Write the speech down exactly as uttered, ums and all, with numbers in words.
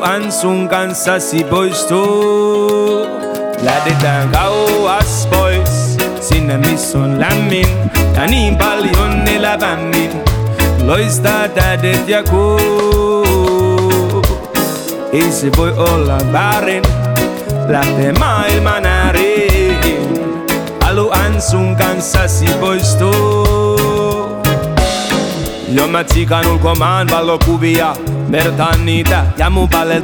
An sun kanssasi poistuu. Lähdetään kauas pois, sinne missä on lämmin ja niin paljon elävämmin loistaa tähdet ja kuu. Ei se voi olla väärin lähtee maailman ääriin. Haluan sun kanssasi poistuu. Jo mä tsikan ulkomaan valokuvia, vertaan niitä ja mun palelta